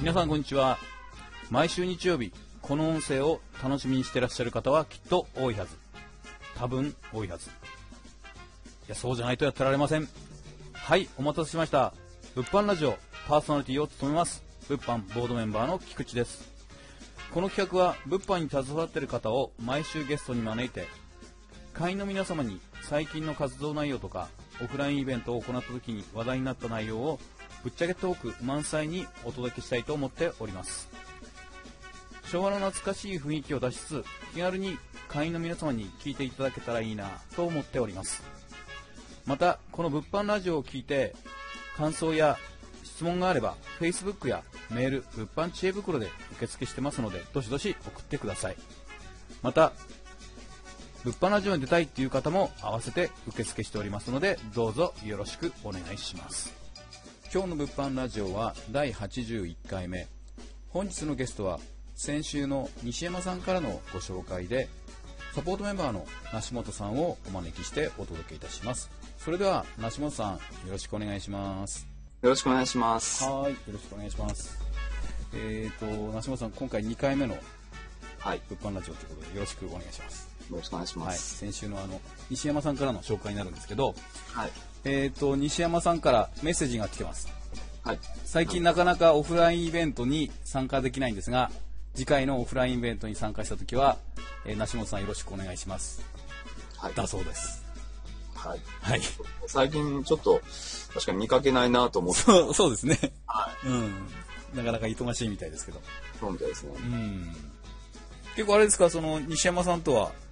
皆さんこんにちは。毎週日曜日この音声を楽しみにしていらっしゃる方はきっと多いはず。多分多いはず。いや、そうじゃないとやってられません。はい、お待たせしました。物販ラジオパーソナリティを務めます物販ボードメンバーの菊池です。この企画は物販に携わっている方を毎週ゲストに招いて、会員の皆様に最近の活動内容とかオフラインイベントを行った時に話題になった内容をぶっちゃけトーク満載にお届けしたいと思っております。昭和の懐かしい雰囲気を出しつつ、気軽に会員の皆様に聞いていただけたらいいなと思っております。またこの物販ラジオを聞いて感想や質問があれば Facebook やメール、物販知恵袋で受付してますので、どしどし送ってください。また物販ラジオに出たいっていう方も合わせて受付しておりますので、どうぞよろしくお願いします。今日の物販ラジオは第81回目。本日のゲストは先週の西山さんからのご紹介で、サポートメンバーの梨本さんをお招きしてお届けいたします。それでは梨本さん、よろしくお願いします。 よろしくお願いします。 はい、よろしくお願いします。梨本さん、今回2回目の物販ラジオということでよろしくお願いします。 よろしくお願いします。 先週の西山さんからの紹介になるんですけど、 はい、 西山さんからメッセージが来てます。 はい、 最近なかなかオフラインイベントに参加できないんですが、次回のオフラインイベントに参加したときは、梨本さんよろしくお願いします。 はい、 だそうです。 はい。 はい。 最近ちょっと確かに見かけないなと思って。 そうですね。 はい。 なかなか忙しいみたいですけど。 そうみたいですね。 結構あれですか、その西山さんとは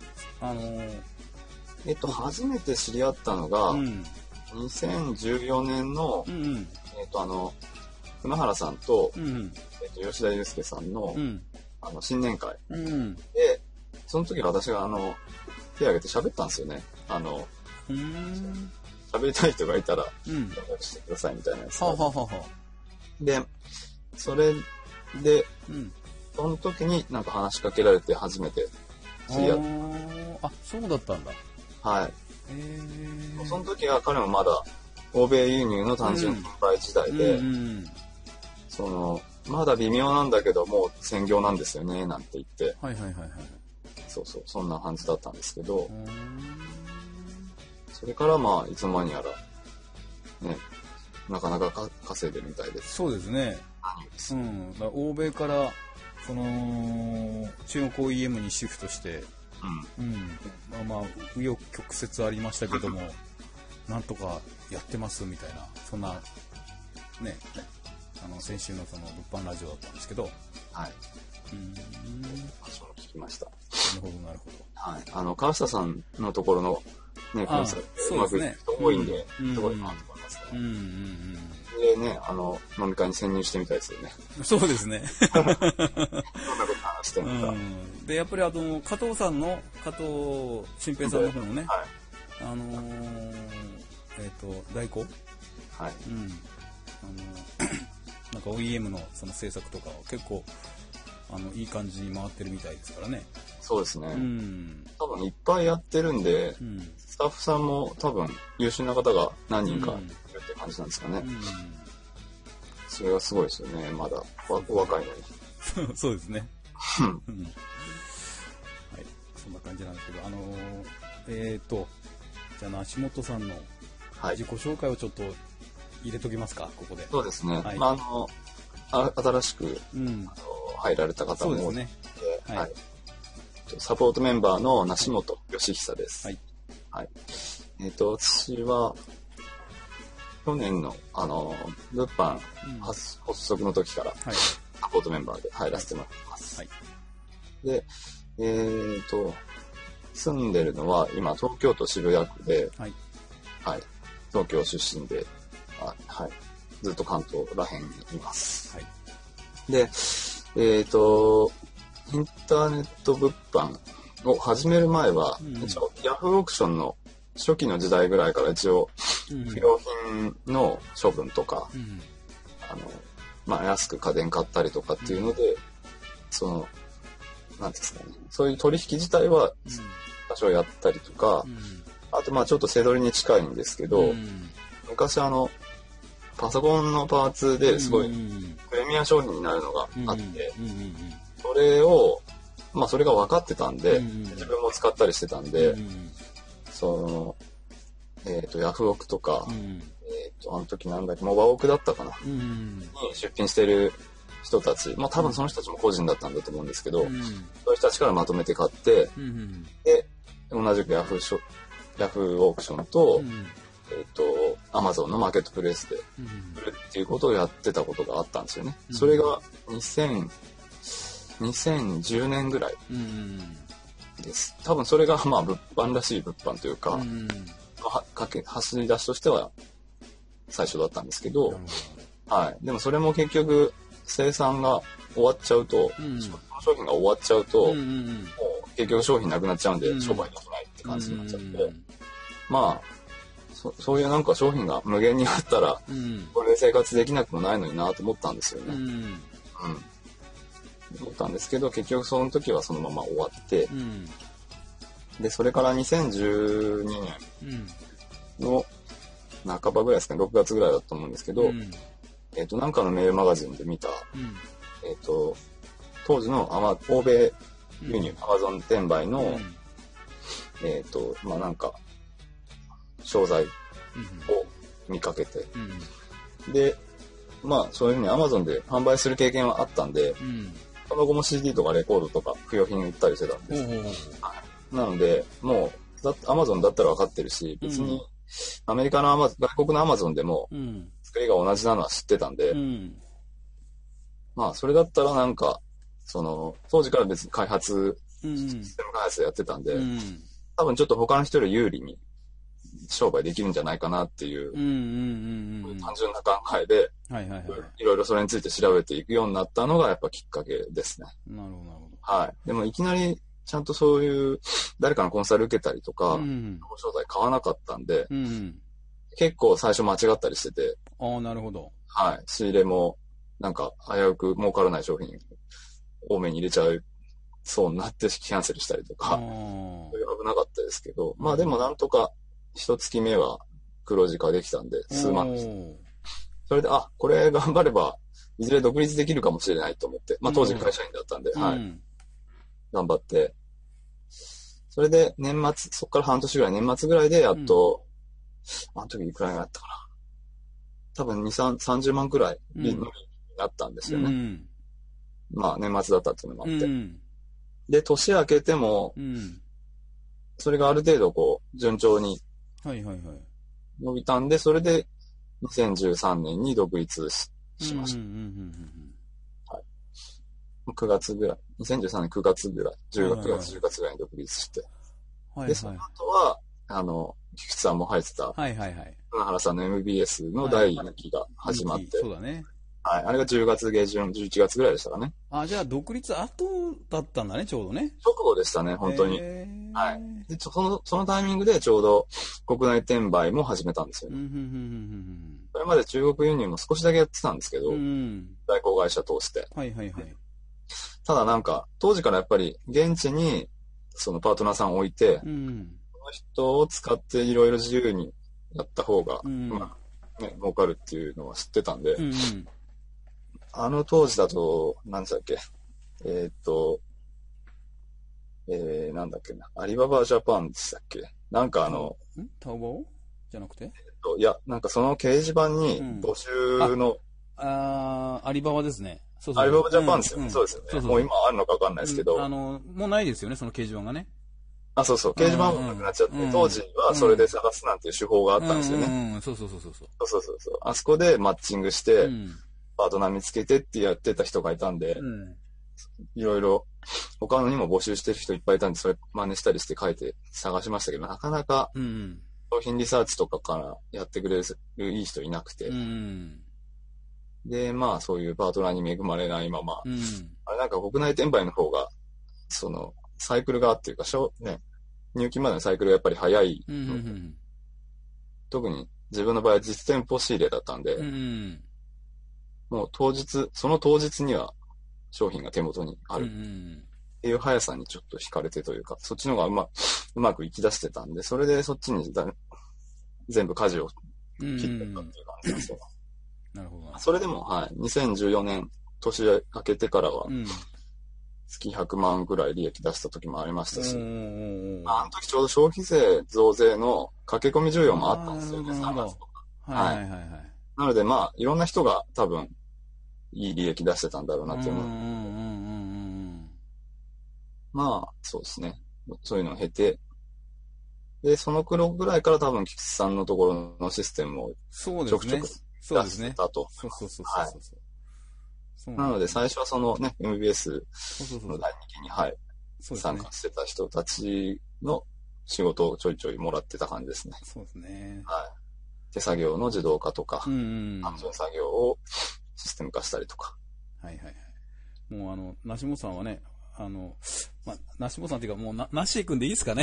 初めて知り合ったのが、2014年の、船原さんと、吉田祐介さんの、新年会、で、その時私が手を挙げて喋ったんですよね。喋りたい人がいたら連絡してくださいみたいなやつで、それで、その時になんか話しかけられて初めて知り合った。 あ、そうだったんだ。 はい。その時は彼もまだ欧米輸入の単純販売時代で、まだ微妙なんだけどもう専業なんですよねなんて言って、そんな感じだったんですけど、それからまあいつの間にやらね、なかなか稼いでるみたいです。 そうですね。欧米からその中国 OEM にシフトして、まあ紆余曲折ありましたけどもなんとかやってますみたいな、そんなね、先週のその物販ラジオだったんですけど、 はい。私も聞きました。なるほどなるほど。 はい。川下さんのところのね、コンサートうまくいく人多いんで、すごいなと思いますね。でね、飲み会に潜入してみたいですよね。 そうですね。 どんなこと話してるのか。 で、やっぱり加藤新平さんの方のね、代行、 はい。 なんか OEM のその制作とかは結構いい感じに回ってるみたいですからね。 そうですね。多分いっぱいやってるんで、スタッフさんも多分優秀な方が何人かいるって感じなんですかね。それがすごいですよね。まだお若いのに。 そうですね。はい、そんな感じなんですけど、じゃあ梨本さんの自己紹介をちょっと入れときますか、ここで。 そうですね。まあ新しく入られた方も多いので、サポートメンバーの梨本義久です。はい。私は去年の物販発足の時からサポートメンバーで入らせてもらってます。で、住んでるのは今東京都渋谷区で、東京出身で、ずっと関東らへんにいます。で、インターネット物販を始める前は、一応ヤフーオークションの初期の時代ぐらいから一応不用品の処分とか、安く家電買ったりとかっていうので、なんですかね、そういう取引自体は多少やったりとか、あとちょっと背取りに近いんですけど、昔パソコンのパーツですごいプレミア商品になるのがあって、それを、まあそれが分かってたんで、自分も使ったりしてたんで、その、ヤフオクとか、あの時なんだっけ、モバオクだったかな、に出品してる人たち、まあ多分その人たちも個人だったんだと思うんですけど、そういう人たちからまとめて買って、で、同じくヤフーオークションと、アマゾンのマーケットプレイスで売るっていうことをやってたことがあったんですよね。それが2010年ぐらいです。多分それがまあ物販らしい物販というか、走り出しとしては最初だったんですけど、はい。でもそれも結局生産が終わっちゃうと、商品が終わっちゃうと、もう結局商品なくなっちゃうんで商売できないって感じになっちゃって、まあそういうなんか商品が無限にあったら、これで生活できなくもないのになと思ったんですよね。思ったんですけど、結局その時はそのまま終わって、で、それから2012年の半ばぐらいですかね、6月ぐらいだと思うんですけど、なんかのメールマガジンで見た、当時の欧米輸入、アマゾン転売の、まあなんか、商材を見かけて、で、まあそういうふうに Amazon で販売する経験はあったんで、その後も CD とかレコードとか不要品売ったりしてたんです。なので、もう Amazon だったら分かってるし、別にアメリカの外国の Amazon でも作りが同じなのは知ってたんで、まあそれだったらなんか、その当時から別にシステム開発やってたんで、多分ちょっと他の人より有利に商売できるんじゃないかなっていう単純な考えで、いろいろそれについて調べていくようになったのがやっぱきっかけですね。 なるほど、なるほど。 はい。でもいきなりちゃんとそういう誰かのコンサル受けたりとか、商材買わなかったんで、結構最初間違ったりしてて。 ああ、なるほど。 はい。仕入れもなんか危うく儲からない商品多めに入れちゃうそうになってキャンセルしたりとか、そういう危なかったですけど、まあでもなんとか一月目は黒字化できたんで、数万でした。それで、これ頑張れば、いずれ独立できるかもしれないと思って、まあ当時会社員だったんで、はい。頑張って、それで年末、そこから半年ぐらい、年末ぐらいでやっと、あの時いくらいだったかな。多分30万くらいになったんですよね。まあ年末だったっていうのもあって。で、年明けても、それがある程度こう、順調に伸びたんで、それで2013年に独立しました。はい。9月ぐらい、2013年9月ぐらい、9月、10月ぐらいに独立して。で、その後は、菊池さんも入ってた、船原さんの MBS の第2期が始まって。 そうだね。 はい。あれが10月下旬、11月ぐらいでしたかね。 じゃあ独立後だったんだね、ちょうどね。 直後でしたね、本当に。はい。で、そのタイミングでちょうど国内転売も始めたんですよね。それまで中国輸入も少しだけやってたんですけど、代行会社通して。ただなんか、当時からやっぱり現地にそのパートナーさんを置いて、その人を使っていろいろ自由にやった方が、まあ、ね、儲かるっていうのは知ってたんで、あの当時だと、なんだっけ、なんだっけな、アリババジャパンでしたっけ、なんかタオバオじゃなくて、 いや、なんかその掲示板に募集の、 アリババですね。 アリババジャパンですよね。そうですよね。もう今あるのかわかんないですけど。 もうないですよね、その掲示板がね。 そうそう、掲示板もなくなっちゃって、当時はそれで探すなんていう手法があったんですよね。 そう。 あそこでマッチングして、パートナー見つけてってやってた人がいたんで、いろいろ他のにも募集してる人いっぱいいたんで、それ真似したりして書いて探しましたけど、なかなか商品リサーチとかからやってくれるいい人いなくて、で、まあそういうパートナーに恵まれないまま、あれなんか国内転売の方が、そのサイクルがっていうか、ね、入金までのサイクルがやっぱり早い。特に自分の場合は実店舗仕入れだったんで、もうその当日には商品が手元にあるっていう速さにちょっと惹かれてというか、そっちの方がうまくいき出してたんで、それでそっちに全部舵を切ってたっていう感じなんですよ。 なるほど。 それでも、はい、2014年、年明けてからは、月100万ぐらい利益出した時もありましたし、あの時ちょうど消費税増税の駆け込み需要もあったんですよね、3月とか。はいはいはいはい。なのでまあ、いろんな人が多分、いい利益出してたんだろうなって思う。まあ、そうですね。そういうのを経て、で、その頃ぐらいから多分、菊池さんのところのシステムをちょくちょく出してたと。 そうですね。そう。 なので、最初はそのね、MBS の第2期に、はい、参加してた人たちの仕事をちょいちょいもらってた感じですね。 そうですね。 はい。手作業の自動化とか、単純作業をシステム化したりとか。 はいはいはい。もう梨本さんはね、梨本さんっていうか、もうナッシー君でいいですかね。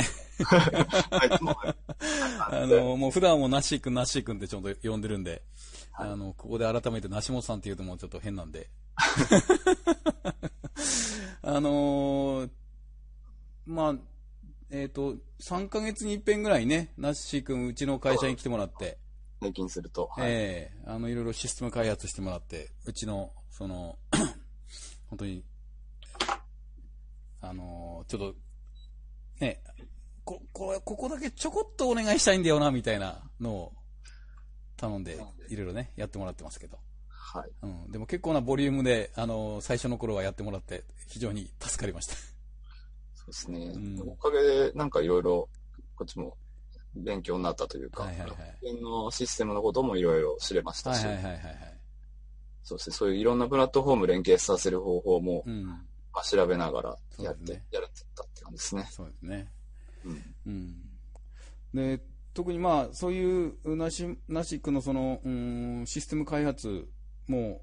もう普段はもうナッシー君ってちょっと呼んでるんで、はい、ここで改めて梨本さんって言うともうちょっと変なんで。まあ、3ヶ月に一遍ぐらいね、ナッシー君うちの会社に来てもらって、 平均すると。 はい、いろいろシステム開発してもらって、うちの、本当に、ちょっと、ね、ここだけちょこっとお願いしたいんだよな、みたいなのを頼んで、いろいろね、やってもらってますけど。 はい。 でも結構なボリュームで、最初の頃はやってもらって、非常に助かりました。 そうですね。おかげで、なんかいろいろ、こっちも勉強になったというか、楽天のシステムのこともいろいろ知れましたし、そうですね、そういういろんなプラットフォーム連携させる方法も、調べながらやれてたって感じですね。 そうですね。で、特にまあ、そういうナシックのその、システム開発も、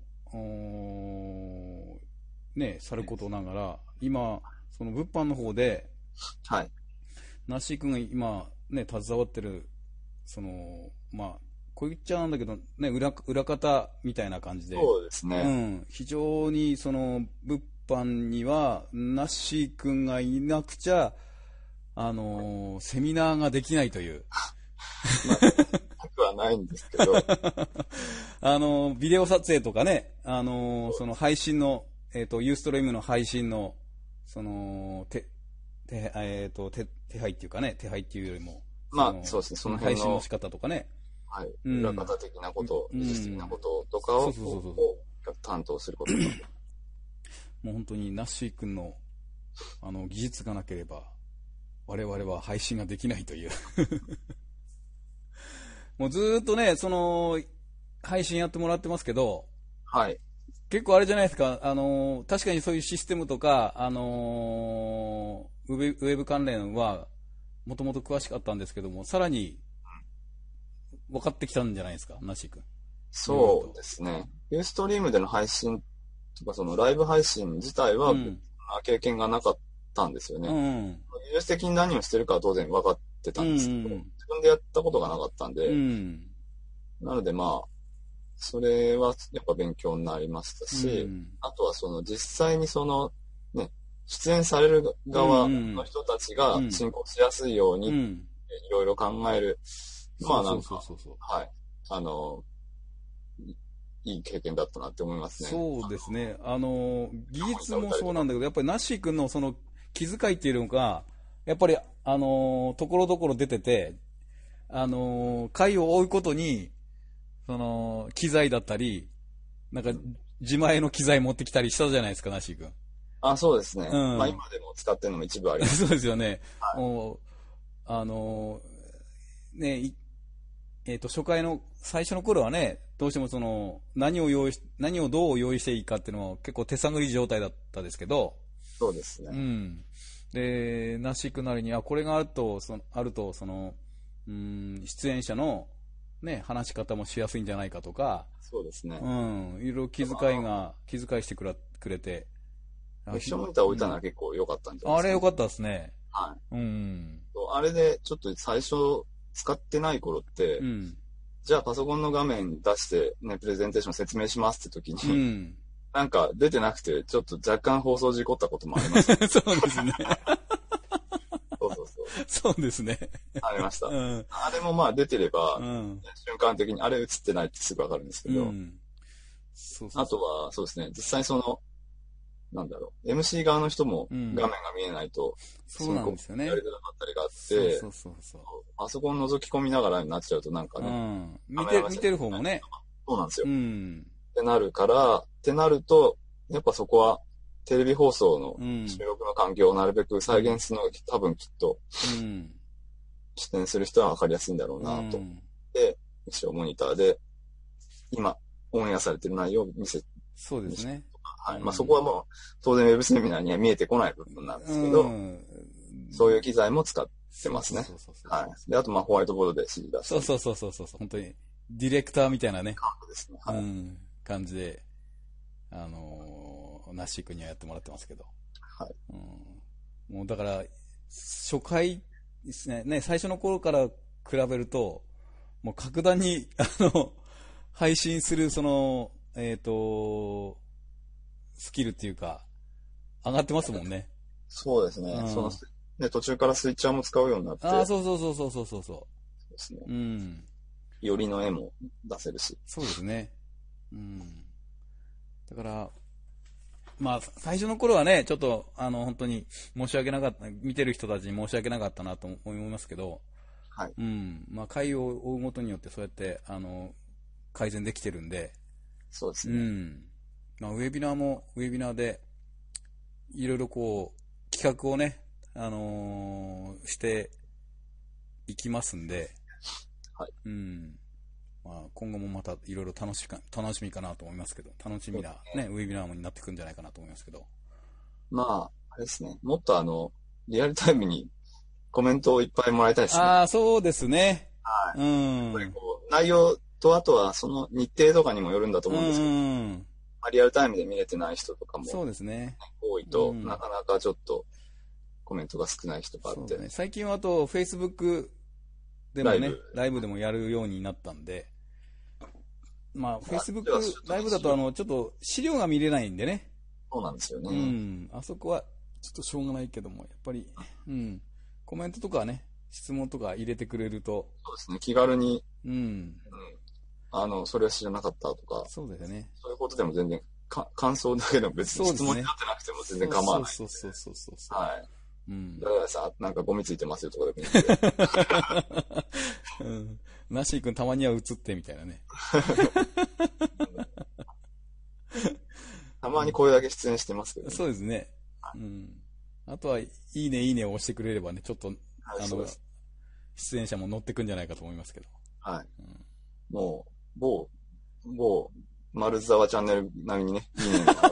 ね、さることながら、今、その物販の方で、 はい。 ナッシー君が今、ね、携わってる、その、まあ、こう言っちゃうんだけど、ね、裏方みたいな感じで。 そうですね。 非常に、その、物販には、ナッシー君がいなくちゃ、セミナーができないという。 まあ、なくはないんですけど。 ビデオ撮影とかね、その配信の、ユーストリームの配信の、その、手配っていうかね、手配っていうよりも、 まあ、そうですね、その辺の配信の仕方とかね。 はい。裏方的なこと、技術的なこととかを担当することが。 もう本当にナッシー君の、技術がなければ、我々は配信ができないという。もうずーっとね、その、配信やってもらってますけど、 はい。 結構あれじゃないですか、確かにそういうシステムとか、ウェブ関連は、もともと詳しかったんですけども、さらに、分かってきたんじゃないですか、ナッシー君。 そうですね。ユーストリームでの配信とか、そのライブ配信自体は、経験がなかったんですよね。技術的に何をしてるかは当然分かってたんですけど、自分でやったことがなかったんで、なのでまあ、それはやっぱ勉強になりましたし、あとはその実際にその、ね、出演される側の人たちが進行しやすいように、いろいろ考える、まあなんか、はい、いい経験だったなって思いますね。 そうですね。技術もそうなんだけど、やっぱりナッシー君のその気遣いっていうのが、やっぱり、ところどころ出てて、回を追うことに、その、機材だったり、なんか、自前の機材持ってきたりしたじゃないですか、ナッシー君。 あ、そうですね。まあ今でも使ってるのも一部あります。 そうですよね。ね、初回の最初の頃はね、どうしてもその、何をどう用意していいかっていうのは結構手探り状態だったですけど。 そうですね。 で、ナッシー君なりに、これがあると、その、出演者の、ね、話し方もしやすいんじゃないかとか。 そうですね。 いろいろ気遣いしてくれて。 液晶モニター置いたのは結構良かったんじゃないですか。 あれ良かったですね。 はい。あれで、ちょっと最初使ってない頃って、じゃあパソコンの画面出して、ね、プレゼンテーション説明しますって時に、なんか出てなくて、ちょっと若干放送事故ったこともありました。 そうですね。 そうですね。 ありました。あれもまあ出てれば、瞬間的にあれ映ってないってすぐわかるんですけど、 あとは、そうですね、実際その、なんだろう、MC 側の人も画面が見えないと、 そうなんですよね。 やりづらかったりがあって、パソコン覗き込みながらになっちゃうとなんかね、 見てる方もね。 そうなんですよ。ってなるから、ってなると、やっぱそこは、テレビ放送の収録の環境をなるべく再現するのが多分きっと、出演する人は分かりやすいんだろうなと。で、一応モニターで、今、オンエアされてる内容をそうですね。 はい。まあそこはもう、当然ウェブセミナーには見えてこない部分なんですけど、そういう機材も使ってますね。はい。で、あとまあホワイトボードで指示出して。 そう。本当に、ディレクターみたいなね。 ですね。はい。 感じで、ナッシー君にはやってもらってますけど。 はい。 もうだから、初回ですね、最初の頃から比べると、もう格段に、配信する、その、スキルっていうか、上がってますもんね。 そうですね。その、ね、途中からスイッチャーも使うようになって。そう。 そうですね。よりの絵も出せるし。 そうですね。だから、まあ、最初の頃はね、ちょっと、本当に申し訳なかった、見てる人たちに申し訳なかったなと思いますけど、 はい。 まあ、回を追うごとによってそうやって、改善できてるんで、 そうですね。 まあ、ウェビナーで、いろいろこう、企画をね、していきますんで、 はい。 まあ、今後もまたいろいろ楽しみかなと思いますけど、楽しみなね、ウェビナーになってくるんじゃないかなと思いますけど。 まあ、あれですね。もっとリアルタイムにコメントをいっぱいもらいたいですね。 そうですね。 はい。内容と、あとはその日程とかにもよるんだと思うんですけど、まあ、リアルタイムで見れてない人とかも、 そうですね。 多いと、なかなかちょっとコメントが少ない人があって。 ね、最近はあと、Facebook でもね、ライブでもやるようになったんで、まあ、Facebook ライブだとちょっと資料が見れないんでね。 そうなんですよね。 あそこはちょっとしょうがないけども、やっぱり、コメントとかね、質問とか入れてくれると。 そうですね、気軽に、それは知らなかったとか、 そうですね。 そういうことでも全然、感想だけでも別に質問になってなくても全然構わない。 そう。 はい。だからさ、なんかゴミついてますよとかでもいいんで。 ナッシー君たまには映ってみたいなね。 たまにこれだけ出演してますけど、ね。 そうですね。あとは、いいねを押してくれればね、ちょっと、出演者も乗ってくんじゃないかと思いますけど。 はい。もう、某、丸沢チャンネル並みにね、いいねが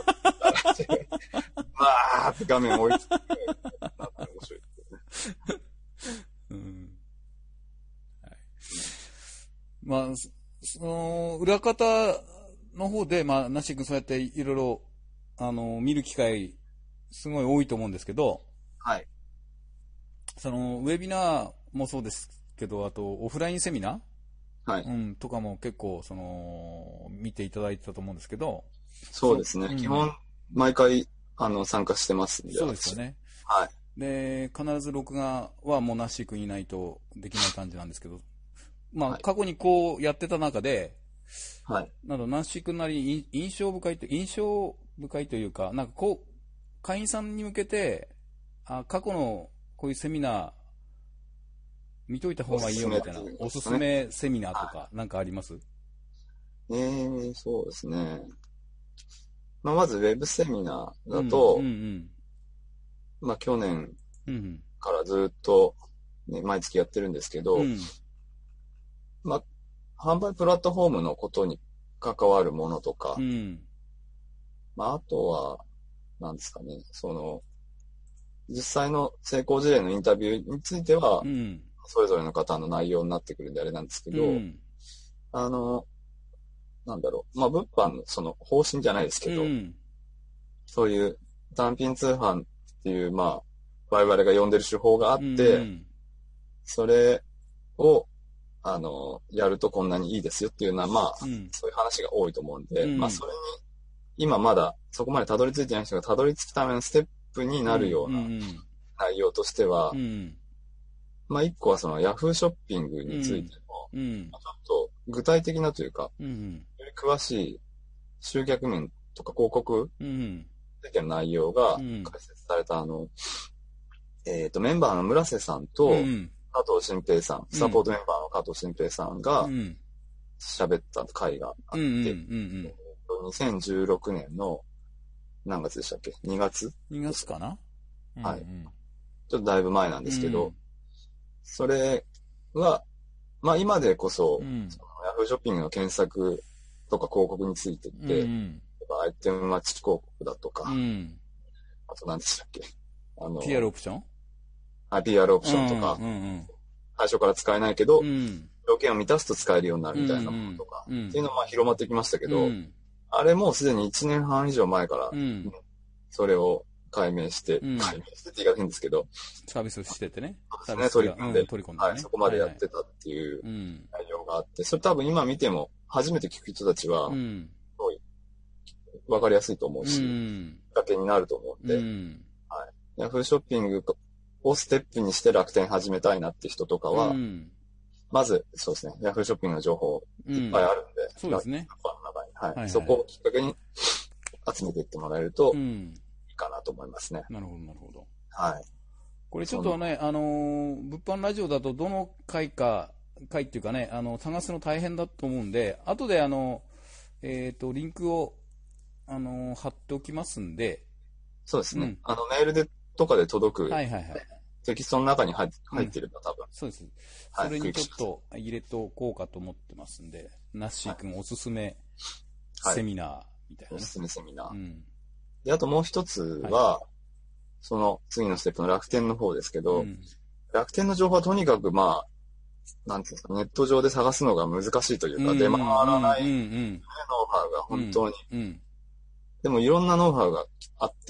わーって画面追いつく。面白いですね。 まあ、その、裏方の方で、まあ、ナッシー君そうやっていろいろ、見る機会、すごい多いと思うんですけど、 はい。 その、ウェビナーもそうですけど、あと、オフラインセミナー、 はい。 とかも結構、見ていただいてたと思うんですけど。 そうですね。基本、毎回、参加してますんで。 そうですよね。 はい。 で、必ず録画はもうナッシー君いないとできない感じなんですけど、まあ、過去にこうやってた中で、 はい。 ナッシー君なりに印象深いというか、なんかこう、会員さんに向けて、過去のこういうセミナー、見といた方がいいよみたいな、おすすめセミナーとか、なんかあります？ そうですね。まあ、まずウェブセミナーだと、まあ、去年からずっと、ね、毎月やってるんですけど、まあ、販売プラットフォームのことに関わるものとか、まあ、あとは、なんですかね、実際の成功事例のインタビューについては、それぞれの方の内容になってくるんであれなんですけど、なんだろう、まあ、物販のその方針じゃないですけど、そういう単品通販っていう、まあ、我々が呼んでる手法があって、それを、やるとこんなにいいですよっていうのは、まあ、そういう話が多いと思うんで、まあ、それに、今まだそこまでたどり着いてない人がたどり着くためのステップになるような内容としては、まあ、一個はその Yahoo ショッピングについても、ちょっと具体的なというか、より詳しい集客面とか広告的な内容が解説されたメンバーの村瀬さんと、加藤新平さん、サポートメンバーの加藤新平さんが喋った回があって、2016年の何月でしたっけ ?2 月 ?2 月かな、 はい。ちょっとだいぶ前なんですけど、それは、まあ今でこそ、そのヤフーショッピングの検索とか広告についてって、アイテムマッチ広告だとか、あと何でしたっけ PR オプション PR オプションとか、最初から使えないけど、条件を満たすと使えるようになるみたいなものとか、っていうのはまあ広まってきましたけど、あれもうすでに1年半以上前から、それを解明してって言い方変ですけど、 サービスしててね。 そうですね、取り込んで、はい、そこまでやってたっていう内容があって、それ多分今見ても、初めて聞く人たちは、すごい、わかりやすいと思うし、きっかけになると思うんで、はい。ヤフーショッピングをステップにして楽天始めたいなって人とかは、まず、そうですね、ヤフーショッピングの情報いっぱいあるんで、 そうですね。 はい。そこをきっかけに集めていってもらえると、いいかなと思いますね。 なるほど、なるほど。 はい。 これちょっとね、物販ラジオだとどの回っていうかね、探すの大変だと思うんで、後でリンクを、貼っておきますんで。 そうですね。メールとかで届く。テキストの中に入ってるの多分。 そうです。それにちょっと入れておこうかと思ってますんで、ナッシー君おすすめセミナーみたいな、ね。 おすすめセミナー。で、あともう一つは、その次のステップの楽天の方ですけど、楽天の情報はとにかくまあ、なんていうんですか、ネット上で探すのが難しいというか、出回らないノウハウが本当に。でもいろんなノウハウがあって、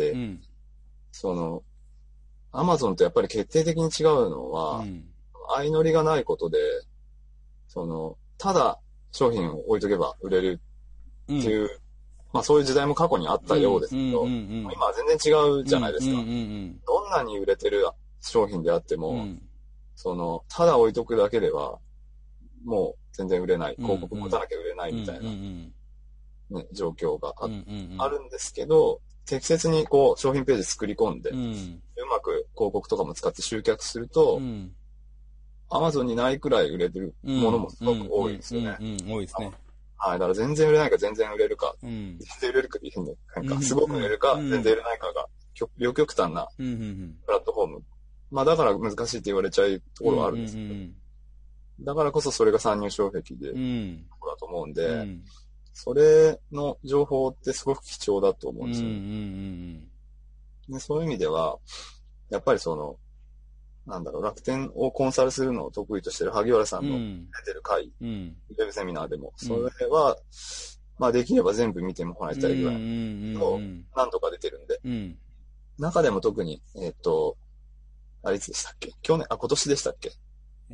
アマゾンとやっぱり決定的に違うのは、相乗りがないことで、ただ商品を置いとけば売れるっていう、まあそういう時代も過去にあったようですけど、今は全然違うじゃないですか。どんなに売れてる商品であっても、ただ置いとくだけでは、もう全然売れない。広告持たなきゃ売れないみたいな、ね、状況があるんですけど、適切にこう商品ページ作り込んで、うまく広告とかも使って集客すると、Amazon にないくらい売れてるものもすごく多いですよね。 多いですね。 はい。だから全然売れないか全然売れるか、全然売れるかっていうのなんかすごく売れるか、全然売れないかが、両極端なプラットフォーム。まあだから難しいって言われちゃうところはあるんですけど、だからこそそれが参入障壁で、だと思うんで、それの情報ってすごく貴重だと思うんですよね。でそういう意味では、やっぱり楽天をコンサルするのを得意としてる萩原さんの出てる会、ウェブセミナーでも、それは、まあできれば全部見てもらいたいぐらいの、何とか出てるんで、中でも特に、あれいつでしたっけ今年でしたっけ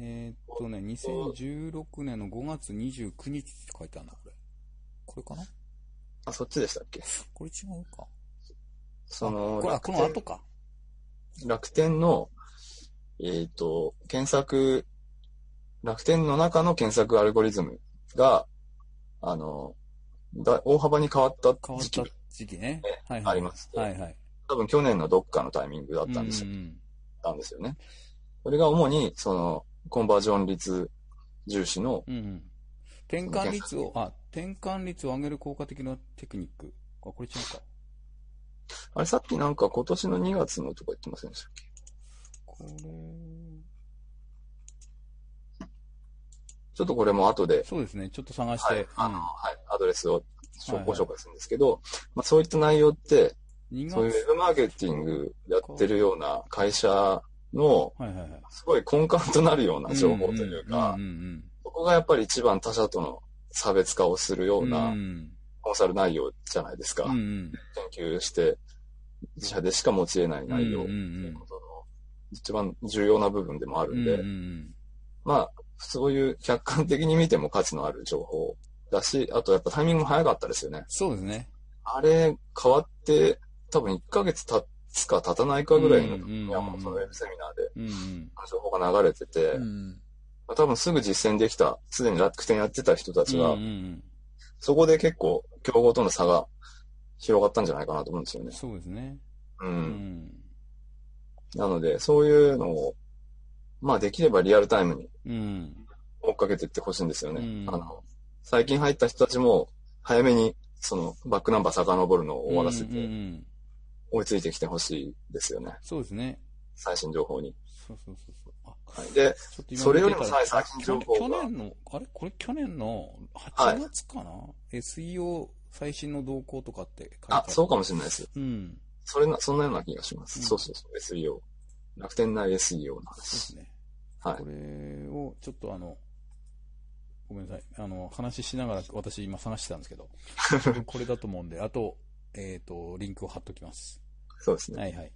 2016年の5月29日って書いてあるな、これ。これかなあ、そっちでしたっけこれ違うか。 この後か。 楽天の、楽天の中の検索アルゴリズムが、大幅に変わった時期ね。 ありまして。多分去年のどっかのタイミングだったんですよね。それが主に、コンバージョン率重視の、 転換率を上げる効果的なテクニック。これ違うか。 あれさっきなんか今年の2月のとか言ってませんでしたっけちょっとこれも後で。 そうですね。ちょっと探して。 アドレスをご紹介するんですけど、まあそういった内容って、そういうウェブマーケティングやってるような会社の、すごい根幹となるような情報というか、そこがやっぱり一番他社との差別化をするようなコンサル内容じゃないですか。研究して自社でしか持ち得ない内容ということの一番重要な部分でもあるんで、まあそういう客観的に見ても価値のある情報だし、あとやっぱタイミングも早かったですよね。 そうですね。 あれ変わって多分1ヶ月経つか経たないかぐらいのそのウェブセミナーで情報が流れてて、多分すぐ実践できた、すでに楽天やってた人たちは、 そこで結構、競合との差が広がったんじゃないかなと思うんですよね。 そうですね。 なので、そういうのを、まあできればリアルタイムに追っかけていってほしいんですよね。最近入った人たちも早めにそのバックナンバー遡るのを終わらせて追いついてきてほしいですよね。 そうですね。 最新情報に。 そうそうそうそう。 はい、で、それよりも最新情報が。 去年の、これ去年の8月かな、SEO 最新の動向とかって書いてある。 そうかもしれないです。そんなような気がします。そう、SEO。楽天内 SEO の話。そうですね。はい。 これをちょっとごめんなさい。話しながら私今探してたんですけど、これだと思うんで、あと、リンクを貼っときます。 そうですね。 はいはい。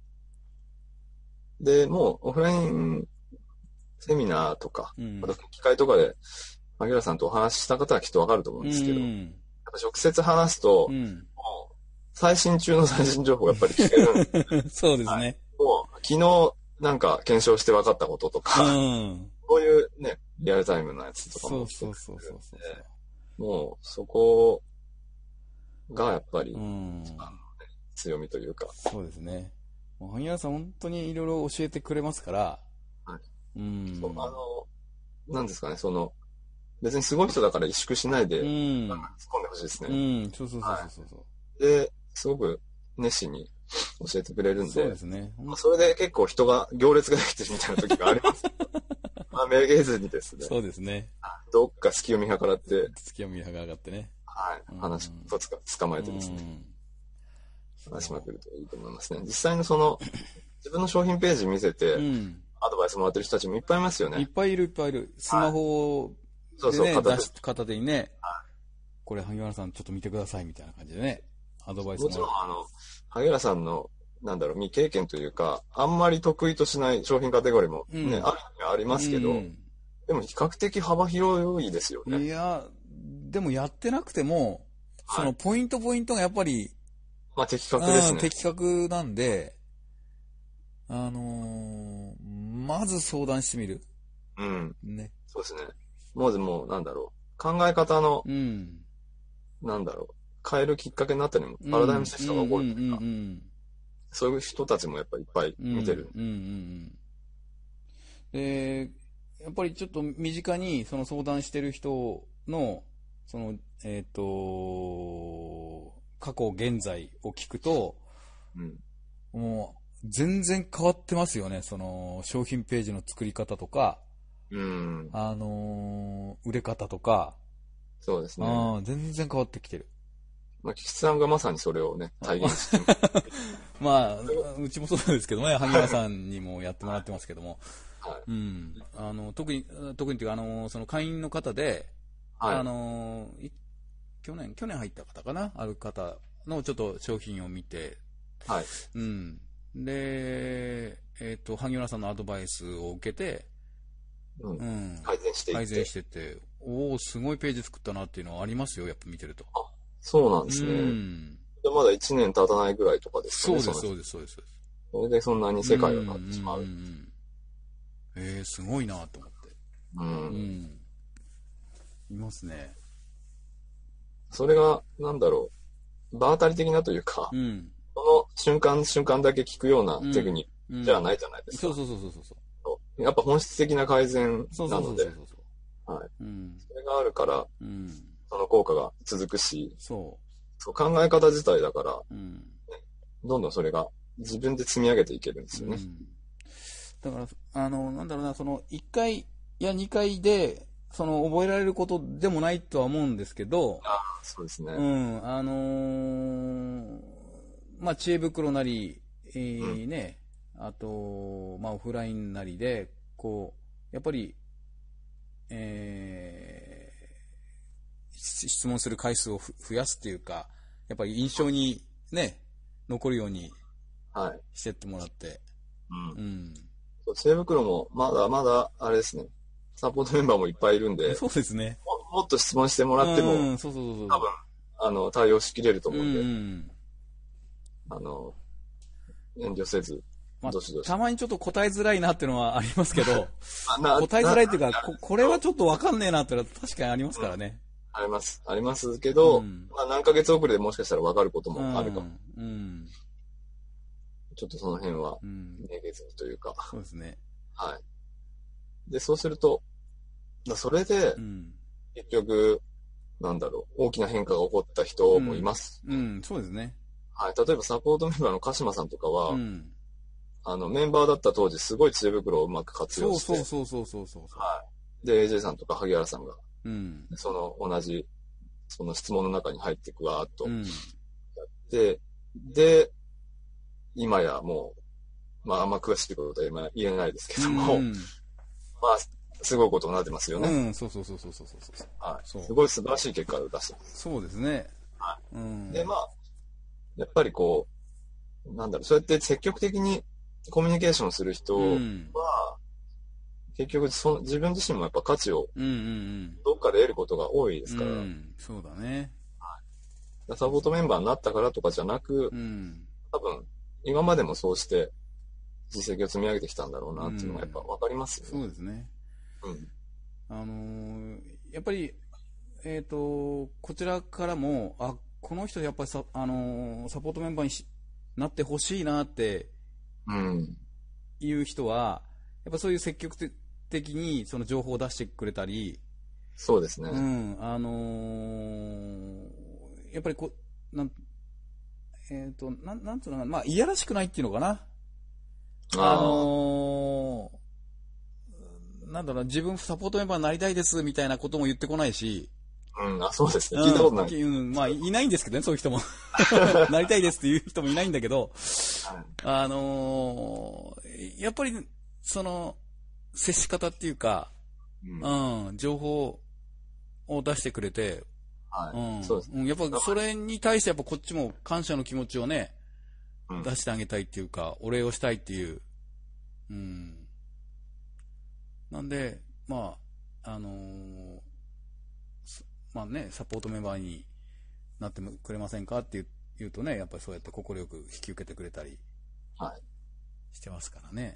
で、もうオフラインセミナーとか、あと機会とかで、萩原さんとお話しした方はきっとわかると思うんですけど、やっぱ直接話すと、もう最新中の最新情報がやっぱり聞けるんで。 そうですね。 はい、もう昨日なんか検証して分かったこととか、こういうね、リアルタイムのやつとかも。そう。もうそこがやっぱり、強みというか。 そうですね。萩原さん本当にいろいろ教えてくれますから。 はい。なんですかね、別にすごい人だから萎縮しないで、突っ込んでほしいですね。 そう。 で、すごく熱心に教えてくれるんで。 そうですね。 それで結構行列ができてるみたいな時があります。まあ、めげずにですね。 そうですね。 どっか隙を見計らって。 隙を見計らってね。 はい。話を捕まえてですね。話しまくるといいと思いますね。実際の自分の商品ページ見せて、アドバイスもらってる人たちもいっぱいいますよね。 いっぱいいる。スマホでね、片手にね、これ萩原さんちょっと見てくださいみたいな感じでね、アドバイスもらって。 もちろん萩原さんの、未経験というか、あんまり得意としない商品カテゴリーもね、ありますけど、でも比較的幅広いですよね。 いや、でもやってなくても、そのポイントがやっぱり、 まあ的確ですね。 的確なんで、まず相談してみる。ね。 そうですね。まず考え方の、変えるきっかけになったりも、パラダイムシフトが起こるというか、そういう人たちもやっぱりいっぱい見てる。 で、やっぱりちょっと身近にその相談してる人の、過去現在を聞くと、もう全然変わってますよね。その商品ページの作り方とか、売れ方とか。 そうですね。 全然変わってきてる。 まあ、菊池さんがまさにそれをね、体現してまあ、うちもそうですけどね、萩原さんにもやってもらってますけども。特にというか、その会員の方で、去年入った方かな、ある方のちょっと商品を見て、で、萩原さんのアドバイスを受けて、 改善してて、おお、すごいページ作ったなっていうのはありますよ、やっぱ見てると。 あ、そうなんですね。まだ1年経たないぐらいとかですかね。 そうです。 それでそんなに世界が変わってしまう。 すごいなと思って。いますね。 それが、場当たり的なというか、その瞬間だけ聞くようなテクニックじゃないじゃないですか。 そう。 やっぱ本質的な改善なので、それがあるから、その効果が続くし、そう考え方自体だから、どんどんそれが自分で積み上げていけるんですよね。 だから、その1回や2回で、覚えられることでもないとは思うんですけど、 そうですね。 まあ、知恵袋なり、ね、あと、まあ、オフラインなりで、やっぱり、質問する回数を増やすっていうか、やっぱり印象にね、残るようにしてってもらって。 知恵袋もまだあれですね、サポートメンバーもいっぱいいるんで、 そうですね。 もっと質問してもらっても、多分、対応しきれると思うんで、遠慮せず、どしどし。 たまにちょっと答えづらいなっていうのはありますけど、答えづらいっていうか、これはちょっとわかんねえなっていうのは確かにありますからね。 ありますけど、まあ何ヶ月遅れでもしかしたら分かることもあるかも。ちょっとその辺は、めげずにというか。 そうですね。 はい。で、そうすると、それで、結局、なんだろう、大きな変化が起こった人もいます。 そうですね。 はい。例えばサポートメンバーの鹿島さんとかは、メンバーだった当時、すごい知恵袋をうまく活用して。 そう。 はい。で、AJ さんとか萩原さんが、同じ、その質問の中に入ってくわーっとやって、で、今やもう、まああんま詳しいことは言えないですけども、まあ、すごいことになってますよね。 そう。 はい。すごい素晴らしい結果を出してます。 そうですね。 はい。で、まあ、やっぱりこう、なんだろう、そうやって積極的にコミュニケーションする人は、結局自分自身もやっぱ価値をどっかで得ることが多いですから。 そうだね。 はい。サポートメンバーになったからとかじゃなく、多分今までもそうして実績を積み上げてきたんだろうなっていうのがやっぱ分かりますよね。 そうですね。やっぱりこちらからもこの人やっぱりサポートメンバーになってほしいなっていう人はやっぱそういう積極的にその情報を出してくれたり、 そうですね。 やっぱりなんていうのかな、まあいやらしくないっていうのかな。なんだろう、自分サポートメンバーになりたいですみたいなことも言ってこないし。 そうですね。聞いたことない。 まあいないんですけどね、そういう人もなりたいですっていう人もいないんだけど、やっぱりその接し方っていうか、情報を出してくれて、 そうですね。 やっぱそれに対してやっぱこっちも感謝の気持ちをね、出してあげたいっていうか、お礼をしたいっていう。なんで、まあ、まあね、サポートメンバーになってくれませんかって言うとね、やっぱりそうやって快く引き受けてくれたりしてますからね。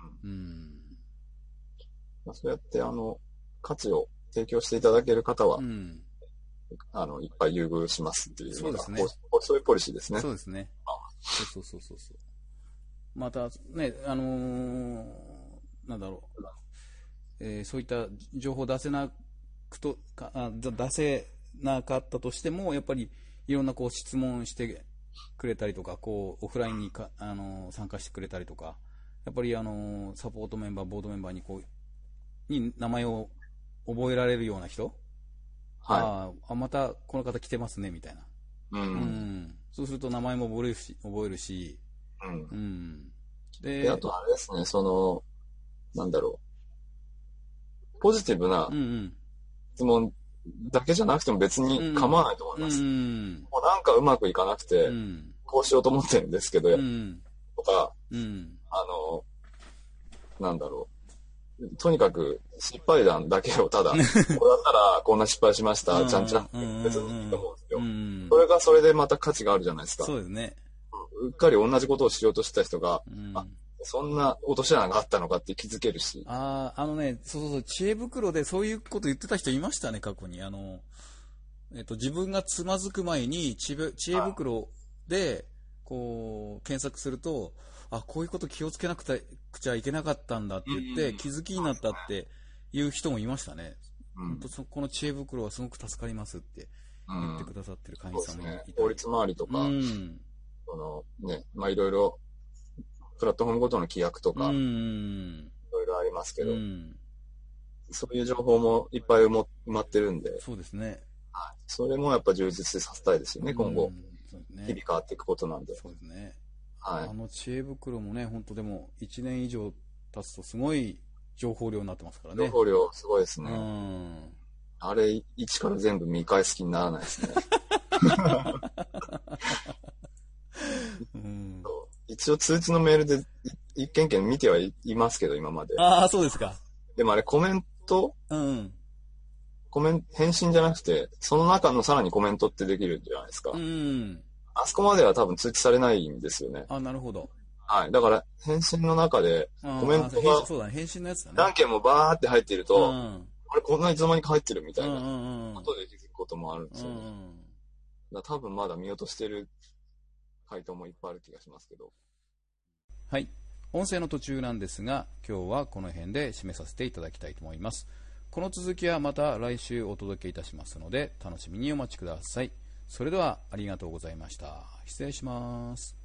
そうやって価値を提供していただける方は、いっぱい優遇しますっていうのが、そういうポリシーですね。 そうですね。そう。またね、なんだろう、そういった情報出せなかったとしても、やっぱりいろんな質問してくれたりとか、オフラインに参加してくれたりとか、やっぱりサポートメンバー、ボードメンバーに名前を覚えられるような人、またこの方来てますねみたいな。そうすると名前も覚えるし、 で、あとあれですね、なんだろう、ポジティブな質問だけじゃなくても別に構わないと思います。もうなんかうまくいかなくて、こうしようと思ってるんですけど、とか、なんだろう、とにかく失敗談だけをただ、こうだったらこんな失敗しました、ちゃんちゃん、別にいいと思うんですよ。それがそれでまた価値があるじゃないですか。 そうですね。 うっかり同じことをしようとした人が、そんな落とし穴があったのかって気づけるし。 そう、知恵袋でそういうこと言ってた人いましたね、過去に。自分がつまずく前に知恵袋で、検索すると、こういうこと気をつけなくちゃいけなかったんだって言って、気づきになったっていう人もいましたね。この知恵袋はすごく助かりますって言ってくださってる会員さんもいたり。 法律周りとか、いろいろ、プラットフォームごとの規約とか、いろいろありますけど、そういう情報もいっぱい埋まってるんで、 そうですね。 それもやっぱ充実させたいですよね、今後。日々変わっていくことなんで。 そうですね。知恵袋もね、本当でも1年以上経つとすごい情報量になってますからね。 情報量すごいですね。あれ、一から全部見返す気にならないですね。一応通知のメールで一件件見てはいますけど、今まで。 そうですか。 でもあれコメント、返信じゃなくて、その中のさらにコメントってできるじゃないですか。あそこまでは多分通知されないんですよね。 なるほど。 だから返信の中でコメントがそうだね、返信のやつだね。 何件もバーって入っていると、あれこんないつの間にか入ってるみたいなことで気づくここともあるんですよね。だ多分まだ見落としてる回答もいっぱいある気がしますけど。 はい。音声の途中なんですが、今日はこの辺で締めさせていただきたいと思います。この続きはまた来週お届けいたしますので、楽しみにお待ちください。それではありがとうございました。失礼します。